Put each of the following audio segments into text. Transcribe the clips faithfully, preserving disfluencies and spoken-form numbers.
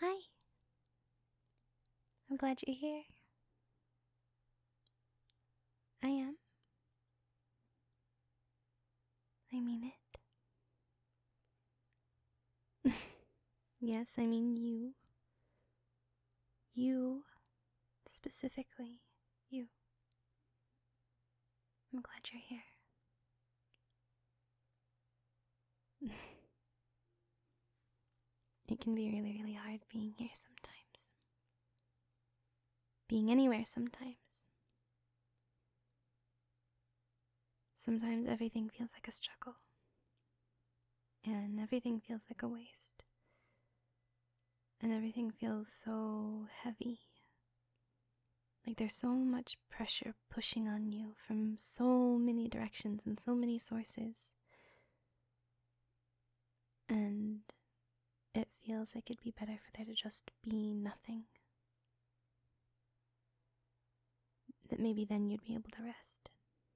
Hi, I'm glad you're here. I am. I mean it. Yes, I mean you. You, specifically, you. I'm glad you're here. It can be really, really hard being here sometimes. Being anywhere sometimes. Sometimes everything feels like a struggle. And everything feels like a waste. And everything feels so heavy. Like there's so much pressure pushing on you from so many directions and so many sources. And it feels like it'd be better for there to just be nothing. That maybe then you'd be able to rest.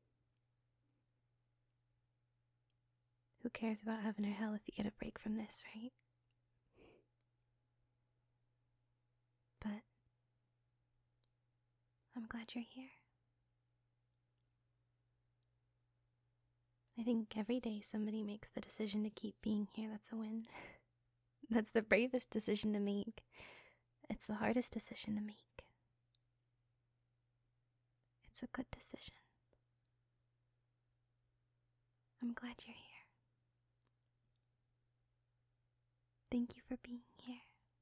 Who cares about heaven or hell if you get a break from this, right? But I'm glad you're here. I think every day somebody makes the decision to keep being here, that's a win. That's the bravest decision to make. It's the hardest decision to make. It's a good decision. I'm glad you're here. Thank you for being here.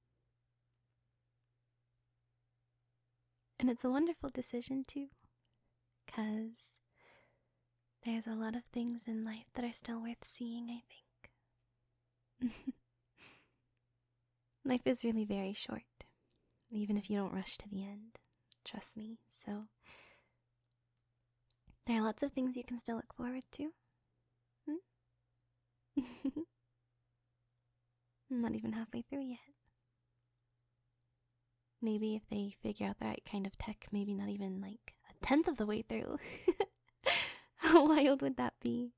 And it's a wonderful decision too, because there's a lot of things in life that are still worth seeing, I think. Life is really very short, even if you don't rush to the end. Trust me. So, there are lots of things you can still look forward to. Hmm? I'm not even halfway through yet. Maybe if they figure out the right kind of tech, maybe not even like a tenth of the way through. How wild would that be?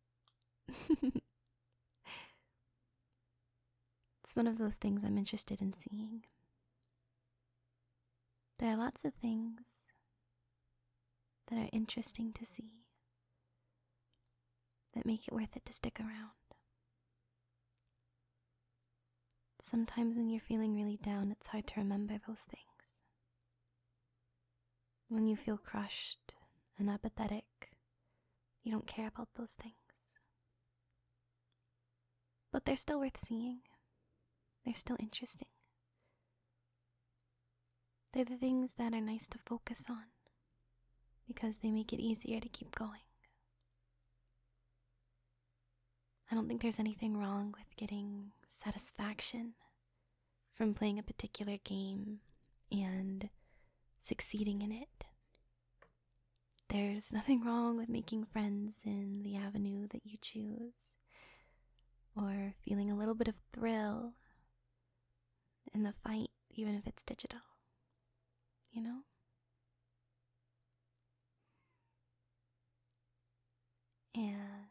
It's one of those things I'm interested in seeing. There are lots of things that are interesting to see that make it worth it to stick around. Sometimes when you're feeling really down, it's hard to remember those things. When you feel crushed and apathetic, you don't care about those things. But they're still worth seeing. They're still interesting. They're the things that are nice to focus on because they make it easier to keep going. I don't think there's anything wrong with getting satisfaction from playing a particular game and succeeding in it. There's nothing wrong with making friends in the avenue that you choose, or feeling a little bit of thrill in the fight, even if it's digital. You know? And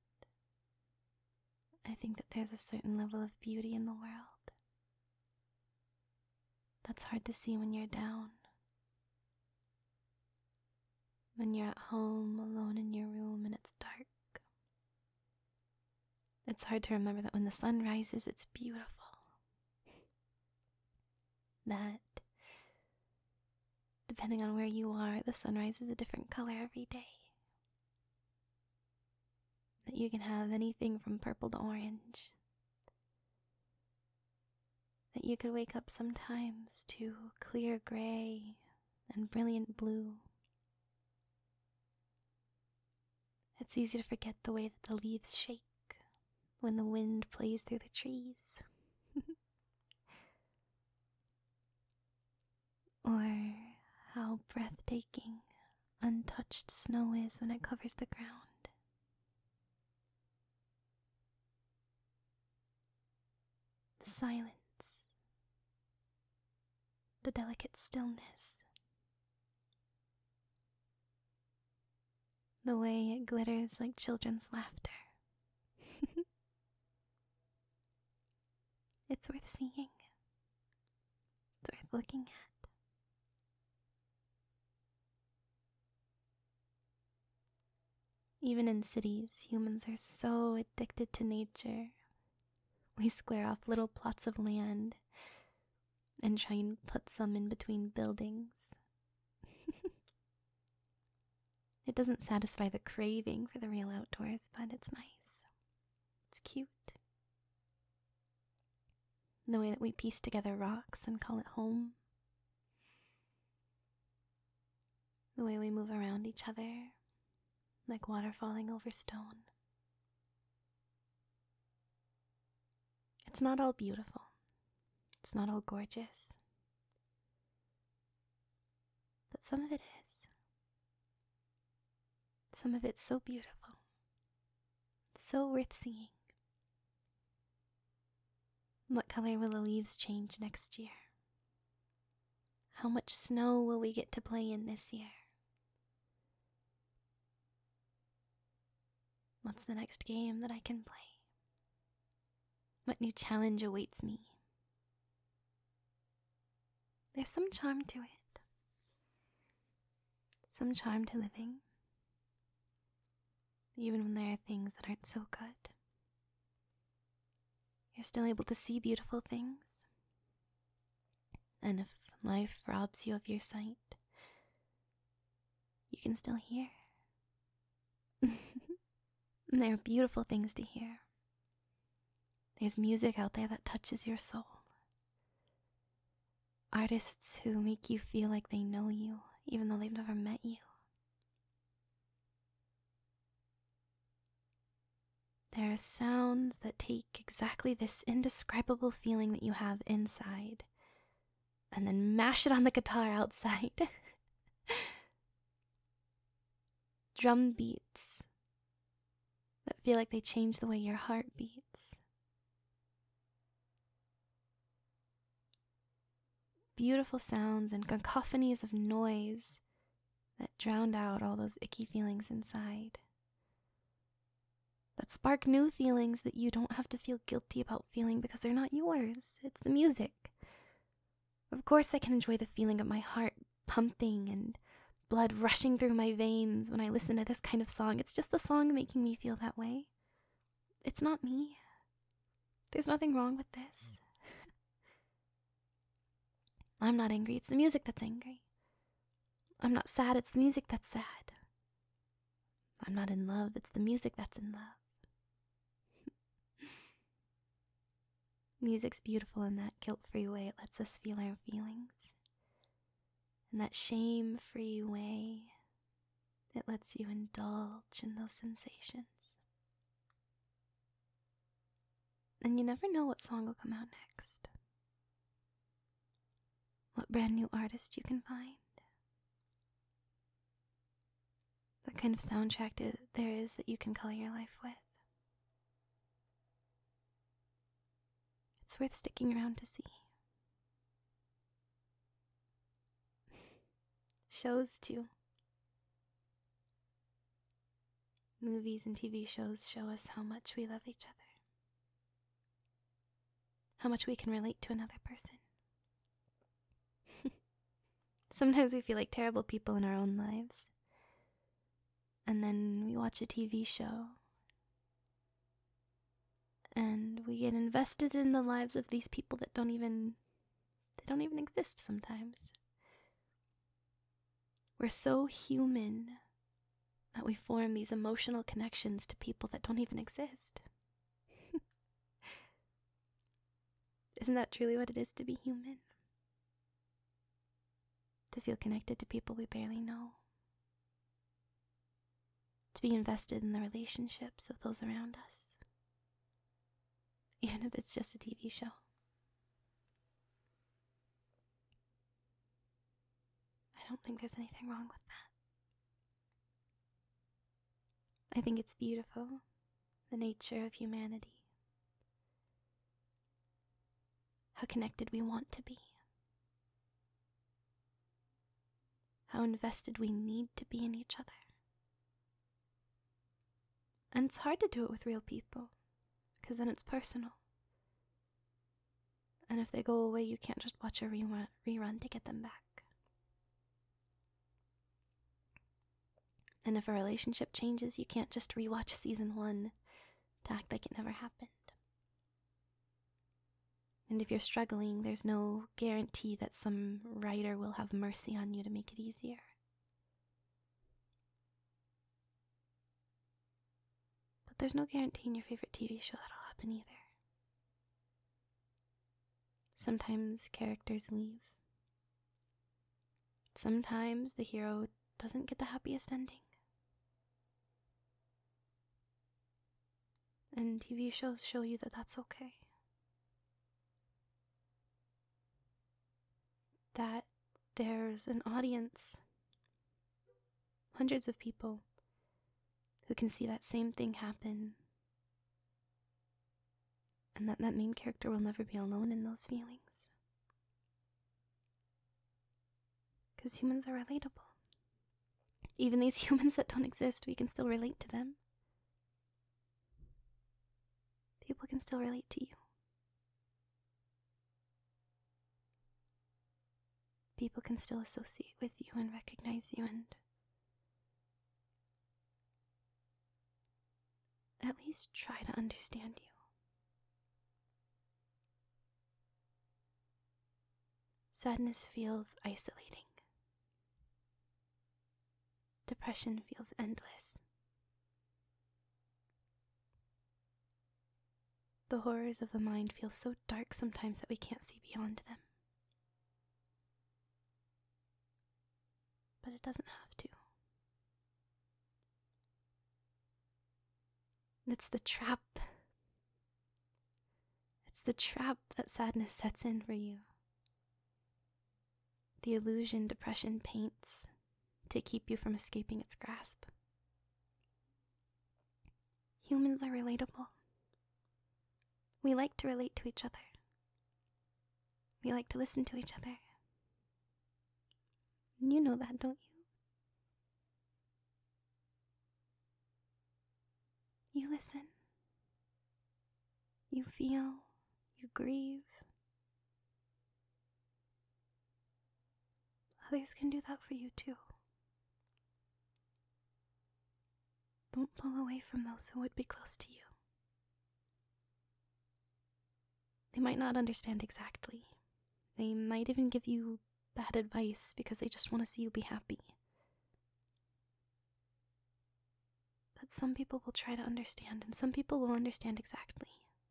I think that there's a certain level of beauty in the world that's hard to see when you're down. When you're at home, alone in your room, and it's dark. It's hard to remember that when the sun rises, it's beautiful. That, depending on where you are, the sunrise is a different color every day. That you can have anything from purple to orange. That you could wake up sometimes to clear gray and brilliant blue. It's easy to forget the way that the leaves shake when the wind plays through the trees. Or how breathtaking untouched snow is when it covers the ground. The silence, the delicate stillness, the way it glitters like children's laughter. It's worth seeing. looking at. Even in cities, humans are so addicted to nature. We square off little plots of land and try and put some in between buildings. It doesn't satisfy the craving for the real outdoors, but it's nice. It's cute. The way that we piece together rocks and call it home. The way we move around each other, like water falling over stone. It's not all beautiful. It's not all gorgeous. But some of it is. Some of it's so beautiful. So worth seeing. What color will the leaves change next year? How much snow will we get to play in this year? What's the next game that I can play? What new challenge awaits me? There's some charm to it. Some charm to living. Even when there are things that aren't so good. You're still able to see beautiful things. And if life robs you of your sight, you can still hear. And there are beautiful things to hear. There's music out there that touches your soul. Artists who make you feel like they know you, even though they've never met you. There are sounds that take exactly this indescribable feeling that you have inside and then mash it on the guitar outside. Drum beats that feel like they change the way your heart beats. Beautiful sounds and cacophonies of noise that drown out all those icky feelings inside. That spark new feelings that you don't have to feel guilty about feeling because they're not yours. It's the music. Of course I can enjoy the feeling of my heart pumping and blood rushing through my veins when I listen to this kind of song. It's just the song making me feel that way. It's not me. There's nothing wrong with this. I'm not angry, it's the music that's angry. I'm not sad, it's the music that's sad. I'm not in love, it's the music that's in love. Music's beautiful in that guilt-free way. It lets us feel our feelings. In that shame-free way, it lets you indulge in those sensations. And you never know what song will come out next. What brand new artist you can find. That kind of soundtrack there is that you can color your life with. It's worth sticking around to see. Shows too. Movies and T V shows show us how much we love each other. How much we can relate to another person. Sometimes we feel like terrible people in our own lives. And then we watch a T V show. And we get invested in the lives of these people that don't even, they don't even exist sometimes. We're so human that we form these emotional connections to people that don't even exist. Isn't that truly what it is to be human? To feel connected to people we barely know. To be invested in the relationships of those around us. Even if it's just a T V show. I don't think there's anything wrong with that. I think it's beautiful, the nature of humanity. How connected we want to be. How invested we need to be in each other. And it's hard to do it with real people, because then it's personal. And if they go away, you can't just watch a rerun, rerun to get them back. And if a relationship changes, you can't just rewatch season one to act like it never happened. And if you're struggling, there's no guarantee that some writer will have mercy on you to make it easier. But there's no guarantee in your favorite T V show that'll happen either. Sometimes characters leave. Sometimes the hero doesn't get the happiest ending. And T V shows show you that that's okay. That there's an audience, hundreds of people, who can see that same thing happen. And that that main character will never be alone in those feelings. Because humans are relatable. Even these humans that don't exist, we can still relate to them. People can still relate to you. People can still associate with you and recognize you and at least try to understand you. Sadness feels isolating. Depression feels endless. The horrors of the mind feel so dark sometimes that we can't see beyond them. But it doesn't have to. It's the trap. It's the trap that sadness sets in for you. The illusion depression paints to keep you from escaping its grasp. Humans are relatable. We like to relate to each other. We like to listen to each other. You know that, don't you? You listen. You feel. You grieve. Others can do that for you too. Don't pull away from those who would be close to you. They might not understand exactly. They might even give you bad advice because they just want to see you be happy. But some people will try to understand, and some people will understand exactly.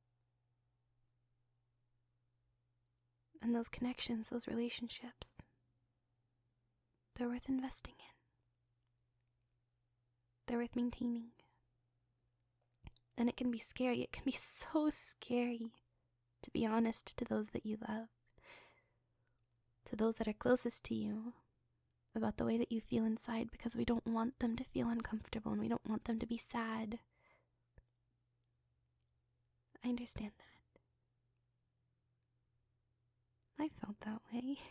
And those connections, those relationships, they're worth investing in. They're worth maintaining. And it can be scary. It can be so scary to be honest to those that you love, to those that are closest to you, about the way that you feel inside, because we don't want them to feel uncomfortable and we don't want them to be sad. I understand that. I felt that way.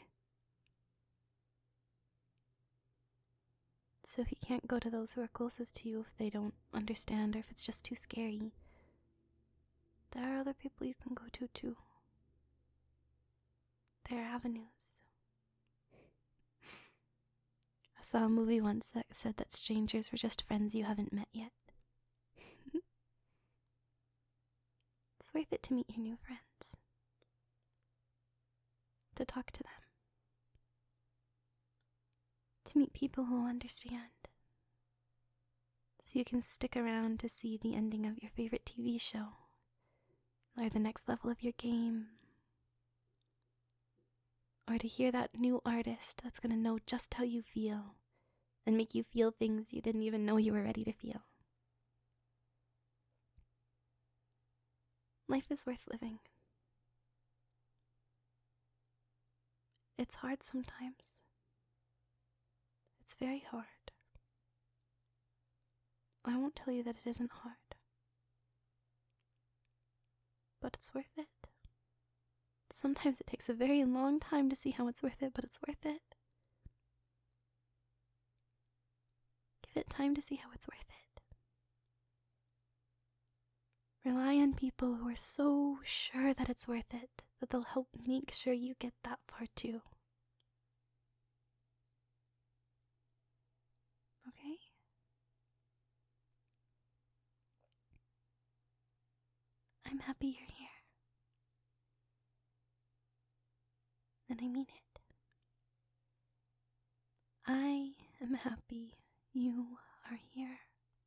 So if you can't go to those who are closest to you if they don't understand or if it's just too scary, there are other people you can go to too. There are avenues. I saw a movie once that said that strangers were just friends you haven't met yet. It's worth it to meet your new friends. To talk to them. To meet people who understand. So you can stick around to see the ending of your favorite T V show. Or the next level of your game. Or to hear that new artist that's going to know just how you feel and make you feel things you didn't even know you were ready to feel. Life is worth living. It's hard sometimes. It's very hard. I won't tell you that it isn't hard. But it's worth it. Sometimes it takes a very long time to see how it's worth it, but it's worth it. Give it time to see how it's worth it. Rely on people who are so sure that it's worth it, that they'll help make sure you get that far too. Okay? I'm happy you're here. And I mean it. I am happy you are here.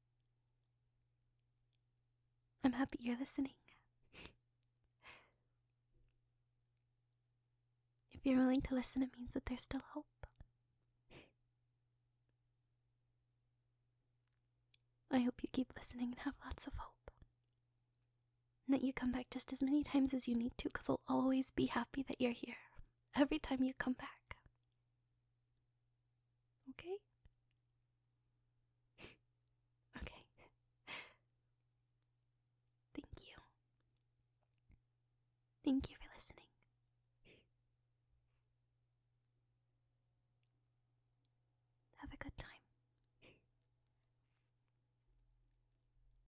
I'm happy you're listening. If you're willing to listen, it means that there's still hope. I hope you keep listening and have lots of hope. And that you come back just as many times as you need to, because I'll always be happy that you're here. Every time you come back. Okay? Okay. Thank you. Thank you